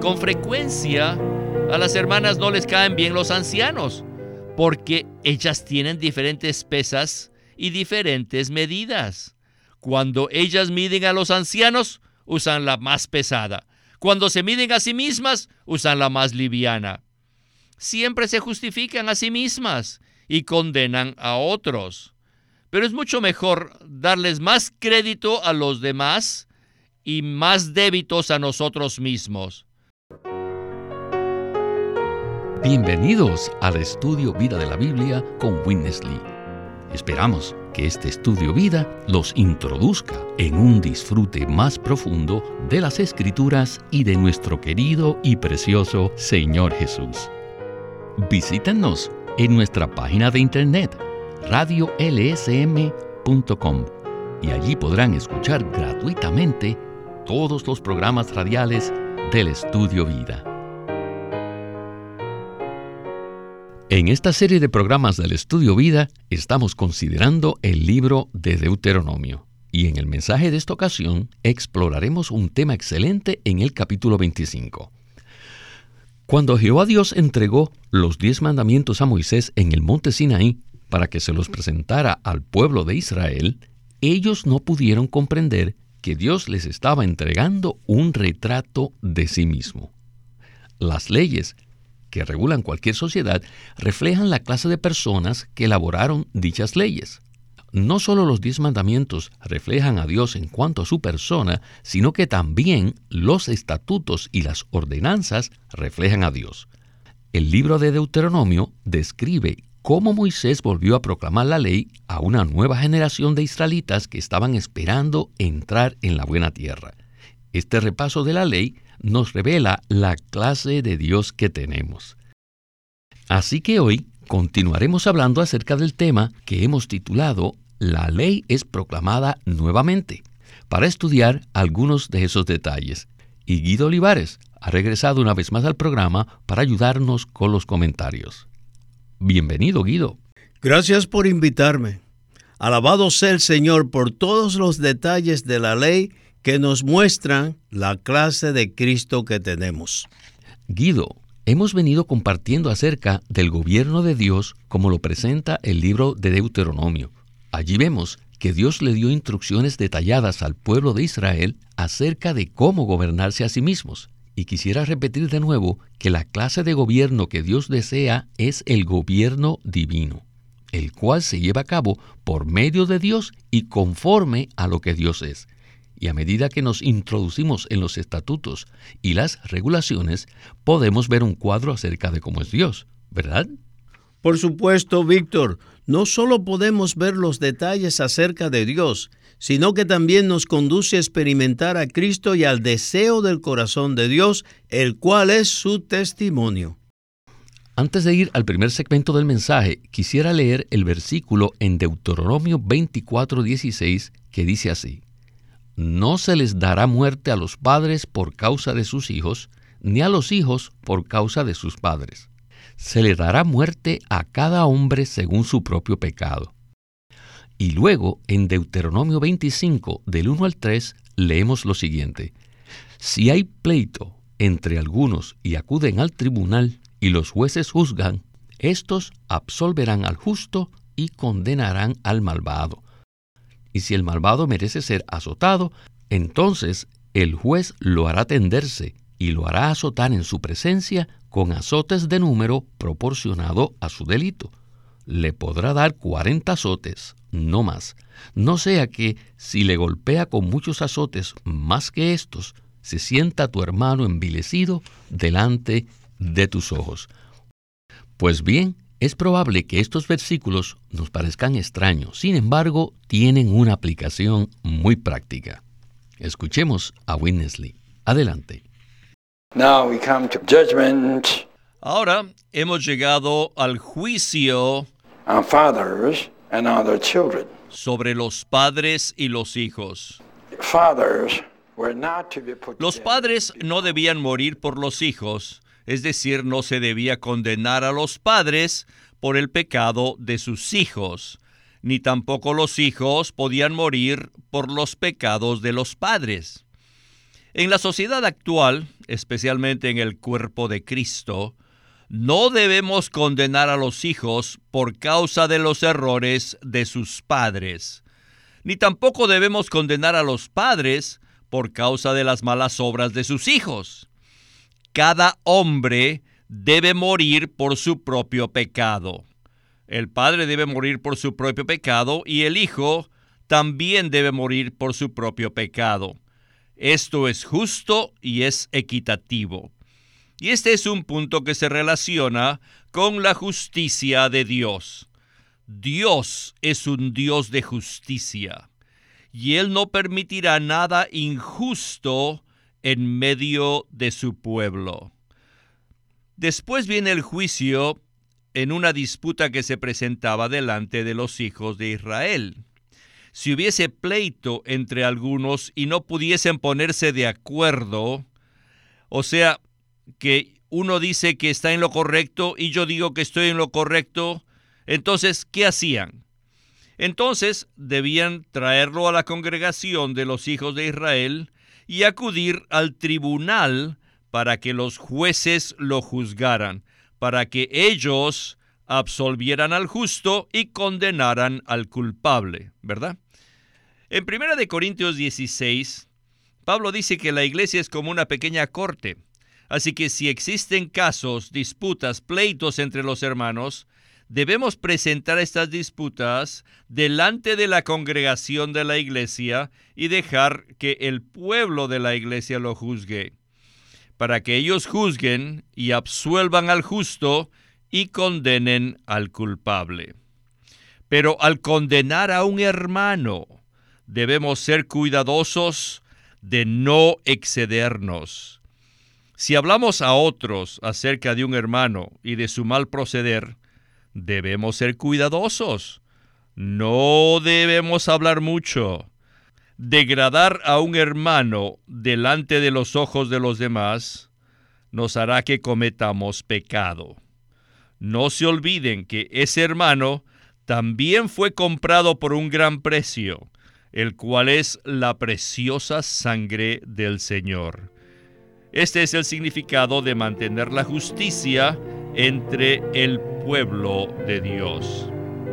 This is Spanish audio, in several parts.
con frecuencia a las hermanas no les caen bien los ancianos, porque ellas tienen diferentes pesas y diferentes medidas. Cuando ellas miden a los ancianos, usan la más pesada. Cuando se miden a sí mismas, usan la más liviana. Siempre se justifican a sí mismas y condenan a otros. Pero es mucho mejor darles más crédito a los demás y más débitos a nosotros mismos. Bienvenidos al Estudio Vida de la Biblia con Witness Lee. Esperamos que este Estudio Vida los introduzca en un disfrute más profundo de las Escrituras y de nuestro querido y precioso Señor Jesús. Visítenos en nuestra página de internet radiolsm.com y allí podrán escuchar gratuitamente todos los programas radiales del Estudio Vida. En esta serie de programas del Estudio Vida estamos considerando el libro de Deuteronomio y en el mensaje de esta ocasión exploraremos un tema excelente en el capítulo 25. Cuando Jehová Dios entregó los 10 mandamientos a Moisés en el monte Sinaí para que se los presentara al pueblo de Israel, ellos no pudieron comprender que Dios les estaba entregando un retrato de sí mismo. Las leyes que regulan cualquier sociedad reflejan la clase de personas que elaboraron dichas leyes. No solo los 10 mandamientos reflejan a Dios en cuanto a su persona, sino que también los estatutos y las ordenanzas reflejan a Dios. El libro de Deuteronomio describe cómo Moisés volvió a proclamar la ley a una nueva generación de israelitas que estaban esperando entrar en la buena tierra. Este repaso de la ley nos revela la clase de Dios que tenemos. Así que hoy continuaremos hablando acerca del tema que hemos titulado La ley es proclamada nuevamente, para estudiar algunos de esos detalles. Y Guido Olivares ha regresado una vez más al programa para ayudarnos con los comentarios. Bienvenido, Guido. Gracias por invitarme. Alabado sea el Señor por todos los detalles de la ley que nos muestran la clase de Cristo que tenemos. Guido, hemos venido compartiendo acerca del gobierno de Dios como lo presenta el libro de Deuteronomio. Allí vemos que Dios le dio instrucciones detalladas al pueblo de Israel acerca de cómo gobernarse a sí mismos. Y quisiera repetir de nuevo que la clase de gobierno que Dios desea es el gobierno divino, el cual se lleva a cabo por medio de Dios y conforme a lo que Dios es. Y a medida que nos introducimos en los estatutos y las regulaciones, podemos ver un cuadro acerca de cómo es Dios, ¿verdad? Por supuesto, Víctor, no solo podemos ver los detalles acerca de Dios, sino que también nos conduce a experimentar a Cristo y al deseo del corazón de Dios, el cual es su testimonio. Antes de ir al primer segmento del mensaje, quisiera leer el versículo en Deuteronomio 24:16 que dice así: No se les dará muerte a los padres por causa de sus hijos, ni a los hijos por causa de sus padres. Se le dará muerte a cada hombre según su propio pecado. Y luego, en Deuteronomio 25, del 1 al 3, leemos lo siguiente: Si hay pleito entre algunos y acuden al tribunal y los jueces juzgan, estos absolverán al justo y condenarán al malvado. Y si el malvado merece ser azotado, entonces el juez lo hará tenderse y lo hará azotar en su presencia con azotes de número proporcionado a su delito. Le podrá dar 40 azotes, no más. No sea que, si le golpea con muchos azotes más que estos, se sienta tu hermano envilecido delante de tus ojos. Pues bien, es probable que estos versículos nos parezcan extraños, sin embargo, tienen una aplicación muy práctica. Escuchemos a Witness Lee. Adelante. Now we come to judgment Ahora hemos llegado al juicio on fathers and on their children. sobre los padres y los hijos. Fathers were not to be put to Los death. padres no debían morir por los hijos, es decir, no se debía condenar a los padres por el pecado de sus hijos, ni tampoco los hijos podían morir por los pecados de los padres. En la sociedad actual, especialmente en el cuerpo de Cristo, no debemos condenar a los hijos por causa de los errores de sus padres, ni tampoco debemos condenar a los padres por causa de las malas obras de sus hijos. Cada hombre debe morir por su propio pecado. El padre debe morir por su propio pecado y el hijo también debe morir por su propio pecado. Esto es justo y es equitativo. Y este es un punto que se relaciona con la justicia de Dios. Dios es un Dios de justicia, y Él no permitirá nada injusto en medio de su pueblo. Después viene el juicio en una disputa que se presentaba delante de los hijos de Israel. Si hubiese pleito entre algunos y no pudiesen ponerse de acuerdo, o sea, que uno dice que está en lo correcto y yo digo que estoy en lo correcto, entonces, ¿qué hacían? Entonces, debían traerlo a la congregación de los hijos de Israel y acudir al tribunal para que los jueces lo juzgaran, para que ellos absolvieran al justo y condenaran al culpable, ¿verdad? En 1 Corintios 16, Pablo dice que la iglesia es como una pequeña corte. Así que si existen casos, disputas, pleitos entre los hermanos, debemos presentar estas disputas delante de la congregación de la iglesia y dejar que el pueblo de la iglesia lo juzgue, para que ellos juzguen y absuelvan al justo y condenen al culpable. Pero al condenar a un hermano, debemos ser cuidadosos de no excedernos. Si hablamos a otros acerca de un hermano y de su mal proceder, debemos ser cuidadosos. No debemos hablar mucho. Degradar a un hermano delante de los ojos de los demás nos hará que cometamos pecado. No se olviden que ese hermano también fue comprado por un gran precio, el cual es la preciosa sangre del Señor. Este es el significado de mantener la justicia entre el pueblo de Dios.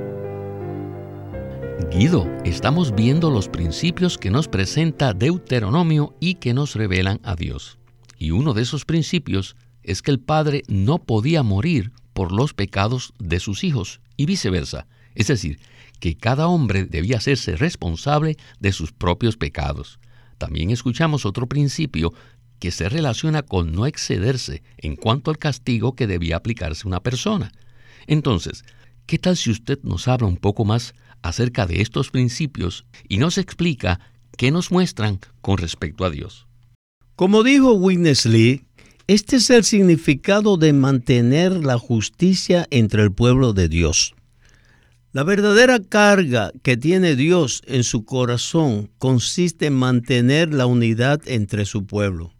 Guido, estamos viendo los principios que nos presenta Deuteronomio y que nos revelan a Dios. Y uno de esos principios es que el padre no podía morir por los pecados de sus hijos y viceversa. Es decir, que cada hombre debía hacerse responsable de sus propios pecados. También escuchamos otro principio que se relaciona con no excederse en cuanto al castigo que debía aplicarse a una persona. Entonces, ¿qué tal si usted nos habla un poco más acerca de estos principios y nos explica qué nos muestran con respecto a Dios? Como dijo Witness Lee, este es el significado de mantener la justicia entre el pueblo de Dios. La verdadera carga que tiene Dios en su corazón consiste en mantener la unidad entre su pueblo.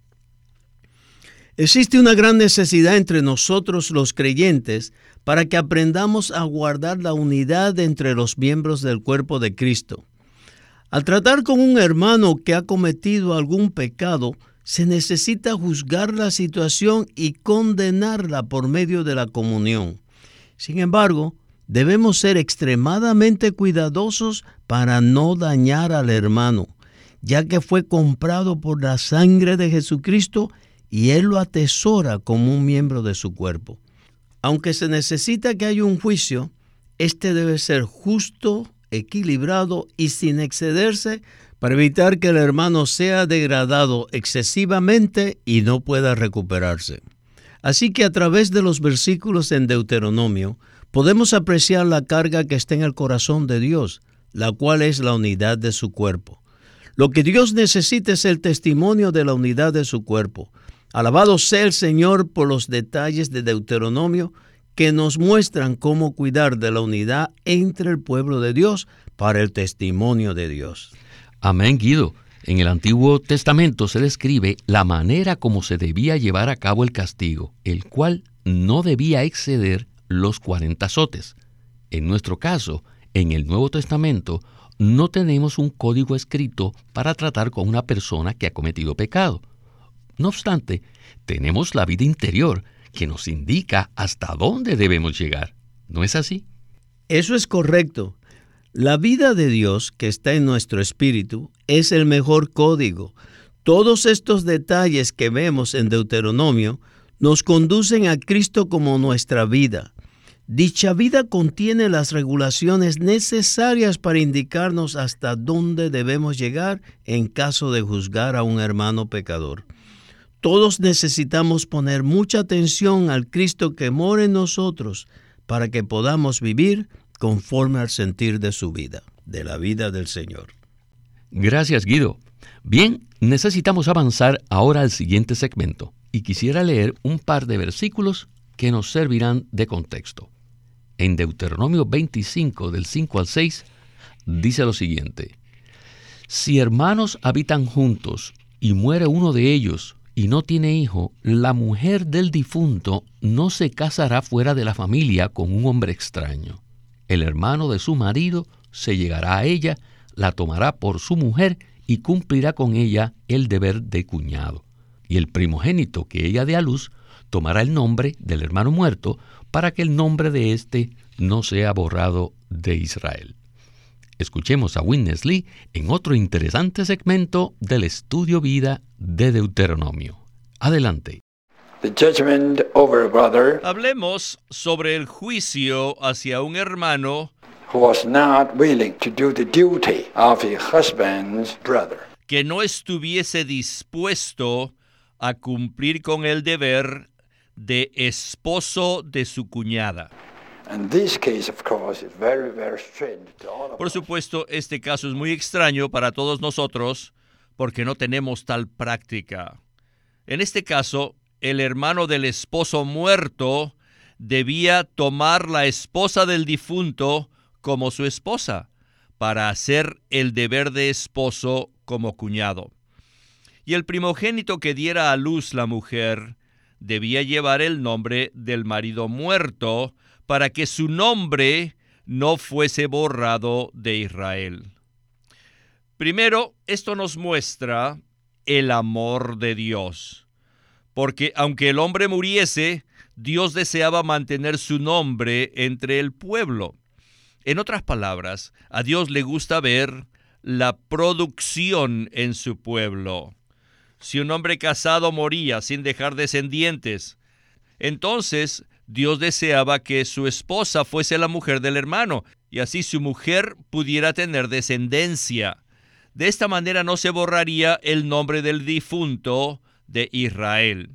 Existe una gran necesidad entre nosotros los creyentes para que aprendamos a guardar la unidad entre los miembros del cuerpo de Cristo. Al tratar con un hermano que ha cometido algún pecado, se necesita juzgar la situación y condenarla por medio de la comunión. Sin embargo, debemos ser extremadamente cuidadosos para no dañar al hermano, ya que fue comprado por la sangre de Jesucristo y Él lo atesora como un miembro de su cuerpo. Aunque se necesita que haya un juicio, este debe ser justo, equilibrado y sin excederse para evitar que el hermano sea degradado excesivamente y no pueda recuperarse. Así que a través de los versículos en Deuteronomio, podemos apreciar la carga que está en el corazón de Dios, la cual es la unidad de su cuerpo. Lo que Dios necesita es el testimonio de la unidad de su cuerpo. Alabado sea el Señor por los detalles de Deuteronomio que nos muestran cómo cuidar de la unidad entre el pueblo de Dios para el testimonio de Dios. Amén, Guido. En el Antiguo Testamento se describe la manera como se debía llevar a cabo el castigo, el cual no debía exceder los 40 azotes. En nuestro caso, en el Nuevo Testamento, no tenemos un código escrito para tratar con una persona que ha cometido pecado. No obstante, tenemos la vida interior que nos indica hasta dónde debemos llegar. ¿No es así? Eso es correcto. La vida de Dios que está en nuestro espíritu es el mejor código. Todos estos detalles que vemos en Deuteronomio nos conducen a Cristo como nuestra vida. Dicha vida contiene las regulaciones necesarias para indicarnos hasta dónde debemos llegar en caso de juzgar a un hermano pecador. Todos necesitamos poner mucha atención al Cristo que mora en nosotros para que podamos vivir conforme al sentir de su vida, de la vida del Señor. Gracias, Guido. Bien, necesitamos avanzar ahora al siguiente segmento y quisiera leer un par de versículos que nos servirán de contexto. En Deuteronomio 25, del 5 al 6, dice lo siguiente: Si hermanos habitan juntos y muere uno de ellos y no tiene hijo, la mujer del difunto no se casará fuera de la familia con un hombre extraño. El hermano de su marido se llegará a ella, la tomará por su mujer y cumplirá con ella el deber de cuñado. Y el primogénito que ella dé a luz tomará el nombre del hermano muerto para que el nombre de éste no sea borrado de Israel. Escuchemos a Witness Lee en otro interesante segmento del Estudio Vida de Deuteronomio. Adelante. The judgment over a brother Hablemos sobre el juicio hacia un hermano who was not willing to do the duty of his husband's brother. que no estuviese dispuesto a cumplir con el deber de esposo de su cuñada. And this case, of course, is very, very strange to all of Por us. supuesto, este caso es muy extraño para todos nosotros porque no tenemos tal práctica. En este caso, el hermano del esposo muerto debía tomar la esposa del difunto como su esposa para hacer el deber de esposo como cuñado. Y el primogénito que diera a luz la mujer debía llevar el nombre del marido muerto para que su nombre no fuese borrado de Israel. Primero, esto nos muestra el amor de Dios, porque aunque el hombre muriese, Dios deseaba mantener su nombre entre el pueblo. En otras palabras, a Dios le gusta ver la producción en su pueblo. Si un hombre casado moría sin dejar descendientes, entonces Dios deseaba que su esposa fuese la mujer del hermano, y así su mujer pudiera tener descendencia. De esta manera no se borraría el nombre del difunto de Israel.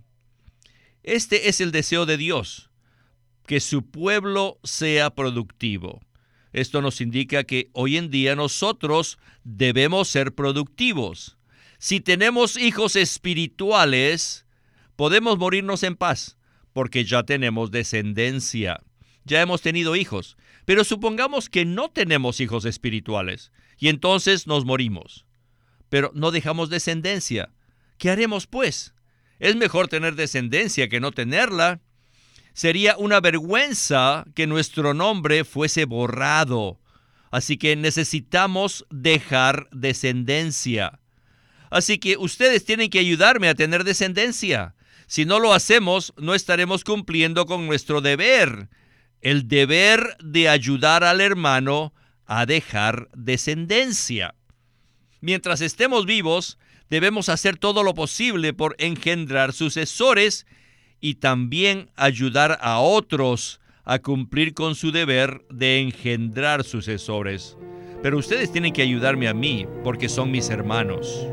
Este es el deseo de Dios, que su pueblo sea productivo. Esto nos indica que hoy en día nosotros debemos ser productivos. Si tenemos hijos espirituales, podemos morirnos en paz, porque ya tenemos descendencia. Ya hemos tenido hijos, pero supongamos que no tenemos hijos espirituales, y entonces nos morimos. Pero no dejamos descendencia. ¿Qué haremos pues? Es mejor tener descendencia que no tenerla. Sería una vergüenza que nuestro nombre fuese borrado. Así que necesitamos dejar descendencia. Así que ustedes tienen que ayudarme a tener descendencia. Si no lo hacemos, no estaremos cumpliendo con nuestro deber. El deber de ayudar al hermano a dejar descendencia. Mientras estemos vivos, debemos hacer todo lo posible por engendrar sucesores y también ayudar a otros a cumplir con su deber de engendrar sucesores. Pero ustedes tienen que ayudarme a mí porque son mis hermanos.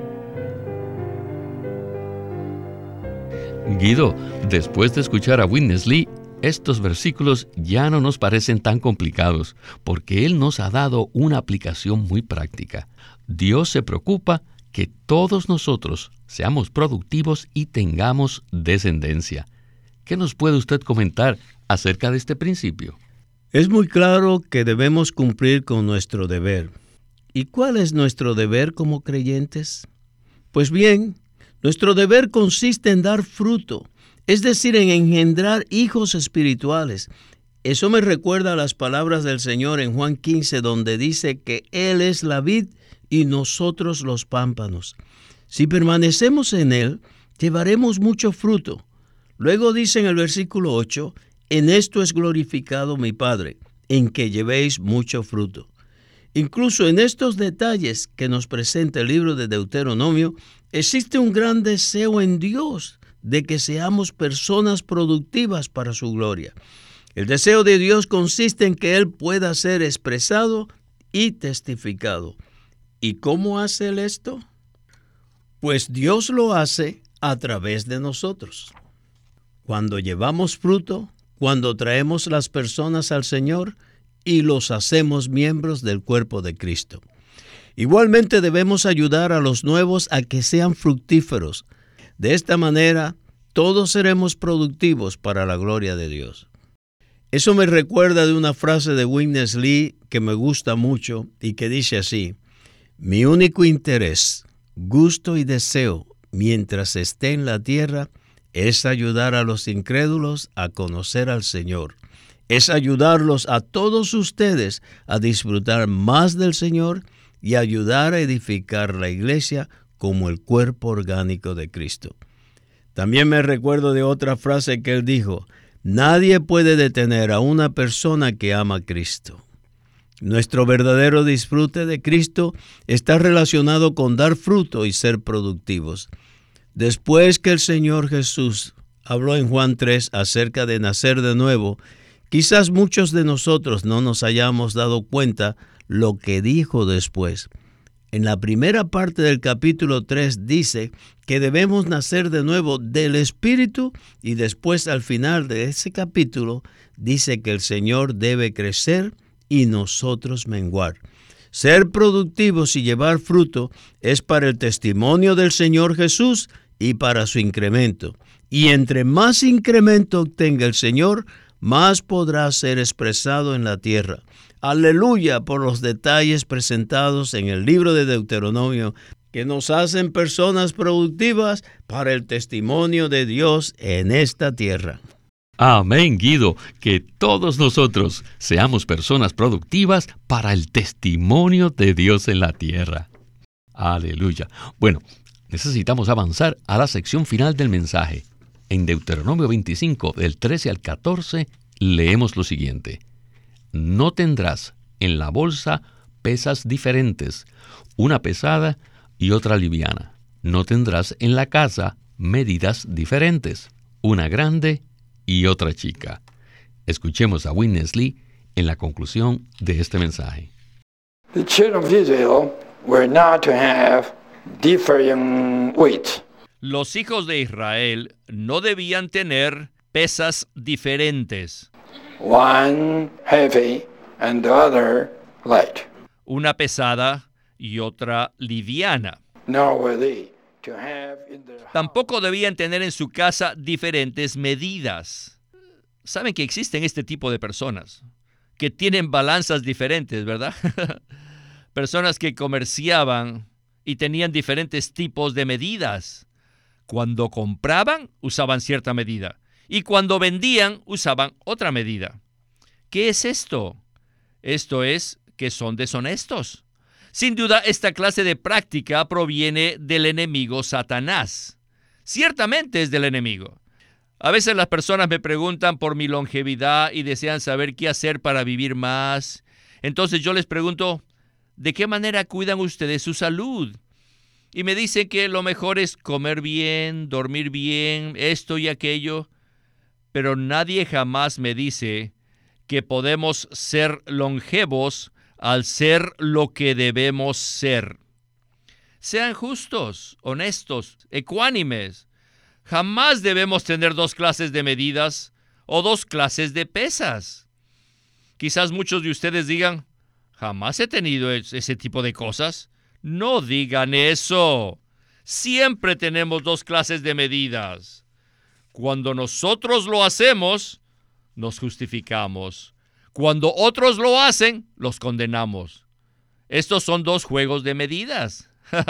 Guido, después de escuchar a Witness Lee, estos versículos ya no nos parecen tan complicados, porque él nos ha dado una aplicación muy práctica. Dios se preocupa que todos nosotros seamos productivos y tengamos descendencia. ¿Qué nos puede usted comentar acerca de este principio? Es muy claro que debemos cumplir con nuestro deber. ¿Y cuál es nuestro deber como creyentes? Pues bien, nuestro deber consiste en dar fruto, es decir, en engendrar hijos espirituales. Eso me recuerda a las palabras del Señor en Juan 15, donde dice que Él es la vid y nosotros los pámpanos. Si permanecemos en Él, llevaremos mucho fruto. Luego dice en el versículo 8, en esto es glorificado mi Padre, en que llevéis mucho fruto. Incluso en estos detalles que nos presenta el libro de Deuteronomio, existe un gran deseo en Dios de que seamos personas productivas para su gloria. El deseo de Dios consiste en que Él pueda ser expresado y testificado. ¿Y cómo hace Él esto? Pues Dios lo hace a través de nosotros. Cuando llevamos fruto, cuando traemos las personas al Señor y los hacemos miembros del cuerpo de Cristo. Igualmente debemos ayudar a los nuevos a que sean fructíferos. De esta manera, todos seremos productivos para la gloria de Dios. Eso me recuerda de una frase de Witness Lee que me gusta mucho y que dice así: mi único interés, gusto y deseo mientras esté en la tierra es ayudar a los incrédulos a conocer al Señor. Es ayudarlos a todos ustedes a disfrutar más del Señor y ayudar a edificar la iglesia como el cuerpo orgánico de Cristo. También me recuerdo de otra frase que él dijo: nadie puede detener a una persona que ama a Cristo. Nuestro verdadero disfrute de Cristo está relacionado con dar fruto y ser productivos. Después que el Señor Jesús habló en Juan 3 acerca de nacer de nuevo, quizás muchos de nosotros no nos hayamos dado cuenta lo que dijo después. En la primera parte del capítulo 3 dice que debemos nacer de nuevo del Espíritu, y después al final de ese capítulo dice que el Señor debe crecer y nosotros menguar. Ser productivos y llevar fruto es para el testimonio del Señor Jesús y para su incremento. Y entre más incremento obtenga el Señor, más podrá ser expresado en la tierra. Aleluya por los detalles presentados en el libro de Deuteronomio, que nos hacen personas productivas para el testimonio de Dios en esta tierra. Amén, Guido, que todos nosotros seamos personas productivas para el testimonio de Dios en la tierra. Aleluya. Bueno, necesitamos avanzar a la sección final del mensaje. En Deuteronomio 25, del 13 al 14, leemos lo siguiente: no tendrás en la bolsa pesas diferentes, una pesada y otra liviana. No tendrás en la casa medidas diferentes, una grande y otra chica. Escuchemos a Witness Lee en la conclusión de este mensaje. The children of Israel were not to have differing weight. Los hijos de Israel no debían tener pesas diferentes, One heavy and the other light. una pesada y otra liviana. Nor were they to have in their house. Tampoco debían tener en su casa diferentes medidas. Saben que existen este tipo de personas que tienen balanzas diferentes, ¿verdad? Personas que comerciaban y tenían diferentes tipos de medidas. Cuando compraban, usaban cierta medida, y cuando vendían, usaban otra medida. ¿Qué es esto? Esto es que son deshonestos. Sin duda, esta clase de práctica proviene del enemigo Satanás. Ciertamente es del enemigo. A veces las personas me preguntan por mi longevidad y desean saber qué hacer para vivir más. Entonces yo les pregunto, ¿de qué manera cuidan ustedes su salud? Y me dicen que lo mejor es comer bien, dormir bien, esto y aquello. Pero nadie jamás me dice que podemos ser longevos al ser lo que debemos ser. Sean justos, honestos, ecuánimes. Jamás debemos tener dos clases de medidas o dos clases de pesas. Quizás muchos de ustedes digan, jamás he tenido ese tipo de cosas. No digan eso. Siempre tenemos dos clases de medidas. Cuando nosotros lo hacemos, nos justificamos. Cuando otros lo hacen, los condenamos. Estos son dos juegos de medidas.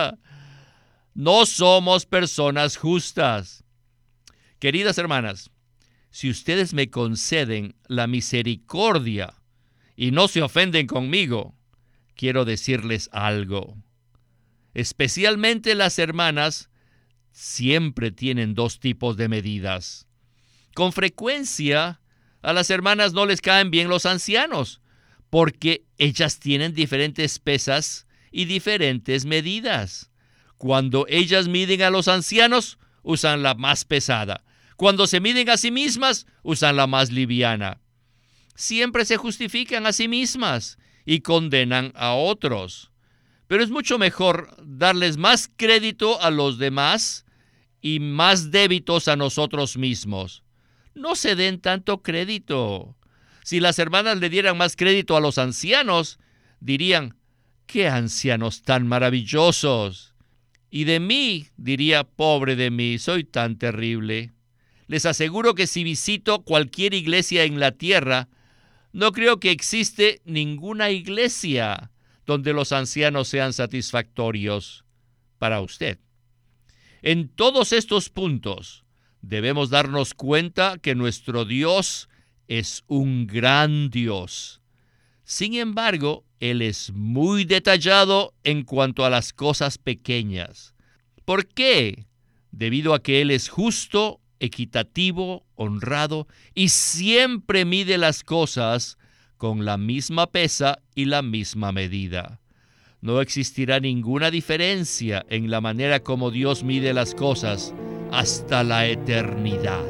No somos personas justas. Queridas hermanas, si ustedes me conceden la misericordia y no se ofenden conmigo, quiero decirles algo. Especialmente las hermanas siempre tienen dos tipos de medidas. Con frecuencia, a las hermanas no les caen bien los ancianos, porque ellas tienen diferentes pesas y diferentes medidas. Cuando ellas miden a los ancianos, usan la más pesada. Cuando se miden a sí mismas, usan la más liviana. Siempre se justifican a sí mismas y condenan a otros. Pero es mucho mejor darles más crédito a los demás y más débitos a nosotros mismos. No se den tanto crédito. Si las hermanas le dieran más crédito a los ancianos, dirían, ¡qué ancianos tan maravillosos! Y de mí, diría, pobre de mí, soy tan terrible. Les aseguro que si visito cualquier iglesia en la tierra, no creo que existe ninguna iglesia donde los ancianos sean satisfactorios para usted. En todos estos puntos, debemos darnos cuenta que nuestro Dios es un gran Dios. Sin embargo, Él es muy detallado en cuanto a las cosas pequeñas. ¿Por qué? Debido a que Él es justo, equitativo, honrado y siempre mide las cosas con la misma pesa y la misma medida. No existirá ninguna diferencia en la manera como Dios mide las cosas hasta la eternidad.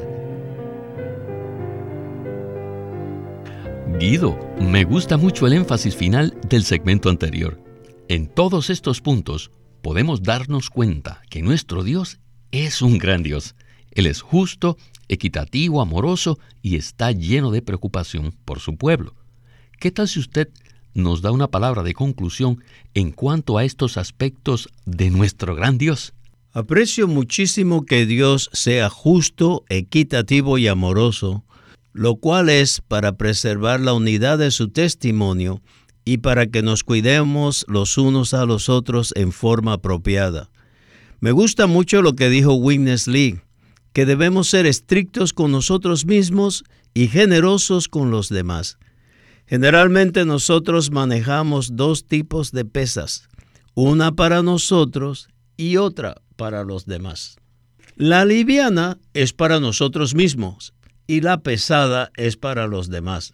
Guido, me gusta mucho el énfasis final del segmento anterior. En todos estos puntos podemos darnos cuenta que nuestro Dios es un gran Dios. Él es justo, equitativo, amoroso y está lleno de preocupación por su pueblo. ¿Qué tal si usted nos da una palabra de conclusión en cuanto a estos aspectos de nuestro gran Dios? Aprecio muchísimo que Dios sea justo, equitativo y amoroso, lo cual es para preservar la unidad de su testimonio y para que nos cuidemos los unos a los otros en forma apropiada. Me gusta mucho lo que dijo Witness Lee, que debemos ser estrictos con nosotros mismos y generosos con los demás. Generalmente nosotros manejamos dos tipos de pesas, una para nosotros y otra para los demás. La liviana es para nosotros mismos y la pesada es para los demás.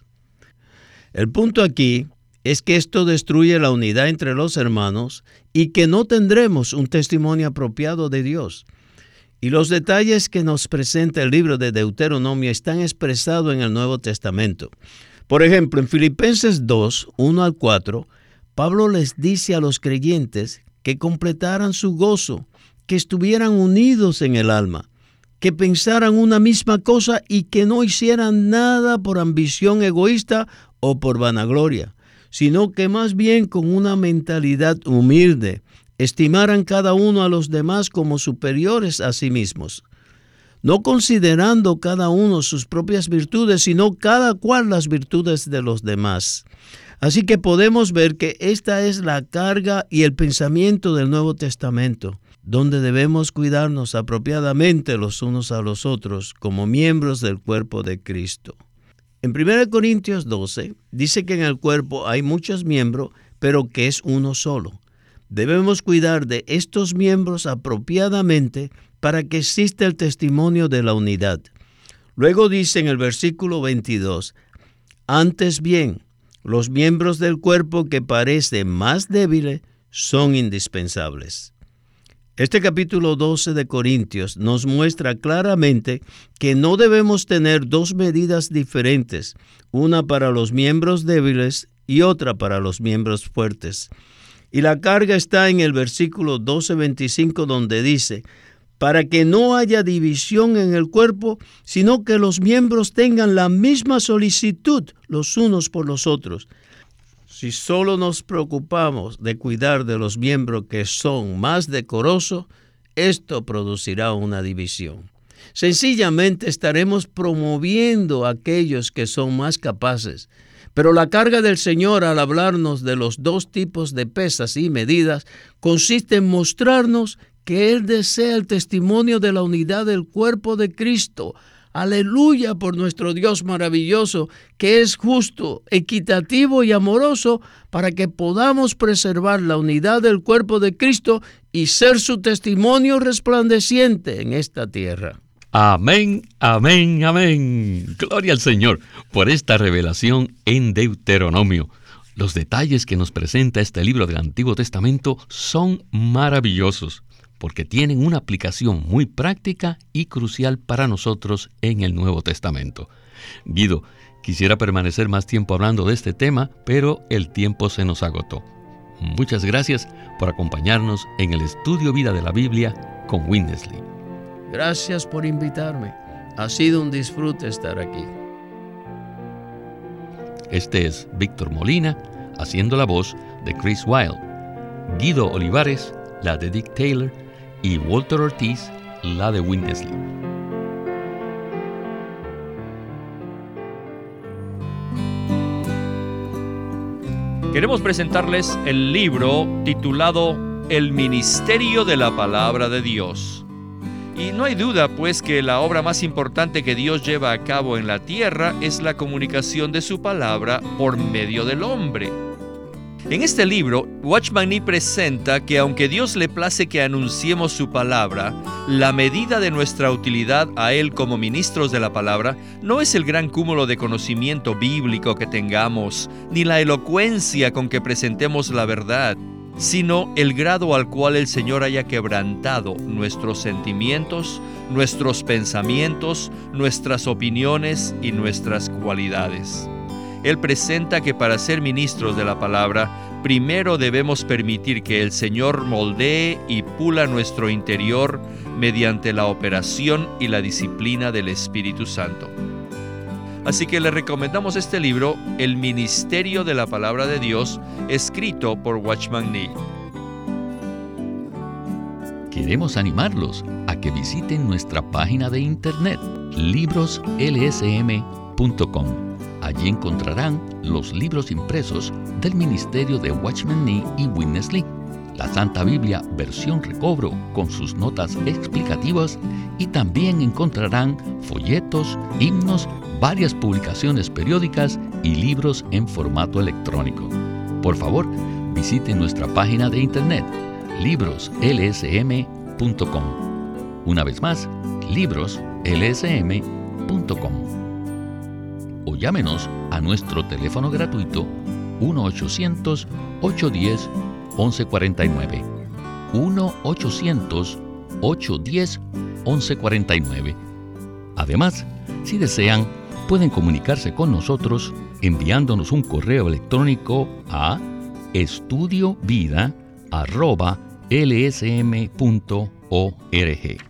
El punto aquí es que esto destruye la unidad entre los hermanos y que no tendremos un testimonio apropiado de Dios. Y los detalles que nos presenta el libro de Deuteronomio están expresados en el Nuevo Testamento. Por ejemplo, en Filipenses 2, 1 al 4, Pablo les dice a los creyentes que completaran su gozo, que estuvieran unidos en el alma, que pensaran una misma cosa y que no hicieran nada por ambición egoísta o por vanagloria, sino que más bien con una mentalidad humilde, estimaran cada uno a los demás como superiores a sí mismos, no considerando cada uno sus propias virtudes, sino cada cual las virtudes de los demás. Así que podemos ver que esta es la carga y el pensamiento del Nuevo Testamento, donde debemos cuidarnos apropiadamente los unos a los otros como miembros del cuerpo de Cristo. En 1 Corintios 12 dice que en el cuerpo hay muchos miembros, pero que es uno solo. Debemos cuidar de estos miembros apropiadamente para que exista el testimonio de la unidad. Luego dice en el versículo 22, antes bien, los miembros del cuerpo que parecen más débiles son indispensables. Este capítulo 12 de Corintios nos muestra claramente que no debemos tener dos medidas diferentes, una para los miembros débiles y otra para los miembros fuertes. Y la carga está en el versículo 12:25 donde dice, para que no haya división en el cuerpo, sino que los miembros tengan la misma solicitud los unos por los otros. Si solo nos preocupamos de cuidar de los miembros que son más decorosos, esto producirá una división. Sencillamente estaremos promoviendo a aquellos que son más capaces. Pero la carga del Señor al hablarnos de los dos tipos de pesas y medidas consiste en mostrarnos que Él desea el testimonio de la unidad del cuerpo de Cristo, Aleluya por nuestro Dios maravilloso, que es justo, equitativo y amoroso, para que podamos preservar la unidad del cuerpo de Cristo y ser su testimonio resplandeciente en esta tierra. Amén, amén, amén. Gloria al Señor por esta revelación en Deuteronomio. Los detalles que nos presenta este libro del Antiguo Testamento son maravillosos, porque tienen una aplicación muy práctica y crucial para nosotros en el Nuevo Testamento. Guido, quisiera permanecer más tiempo hablando de este tema, pero el tiempo se nos agotó. Muchas gracias por acompañarnos en el Estudio Vida de la Biblia con Witness Lee. Gracias por invitarme. Ha sido un disfrute estar aquí. Este es Víctor Molina, haciendo la voz de Chris Wilde, Guido Olivares, la de Dick Taylor, y Walter Ortiz, la de Witness Lee. Queremos presentarles el libro titulado El Ministerio de la Palabra de Dios. Y no hay duda, pues, que la obra más importante que Dios lleva a cabo en la tierra es la comunicación de su palabra por medio del hombre. En este libro, Watchman Nee presenta que aunque Dios le place que anunciemos su palabra, la medida de nuestra utilidad a Él como ministros de la palabra no es el gran cúmulo de conocimiento bíblico que tengamos, ni la elocuencia con que presentemos la verdad, sino el grado al cual el Señor haya quebrantado nuestros sentimientos, nuestros pensamientos, nuestras opiniones y nuestras cualidades. Él presenta que para ser ministros de la palabra, primero debemos permitir que el Señor moldee y pula nuestro interior mediante la operación y la disciplina del Espíritu Santo. Así que le recomendamos este libro, El Ministerio de la Palabra de Dios, escrito por Watchman Nee. Queremos animarlos a que visiten nuestra página de internet, libroslsm.com. Allí encontrarán los libros impresos del ministerio de Watchman Nee y Witness Lee, la Santa Biblia versión recobro con sus notas explicativas, y también encontrarán folletos, himnos, varias publicaciones periódicas y libros en formato electrónico. Por favor, visiten nuestra página de internet, libroslsm.com. Una vez más, libroslsm.com. O llámenos a nuestro teléfono gratuito 1-800-810-1149. 1-800-810-1149. Además, si desean, pueden comunicarse con nosotros enviándonos un correo electrónico a estudiovida@lsm.org.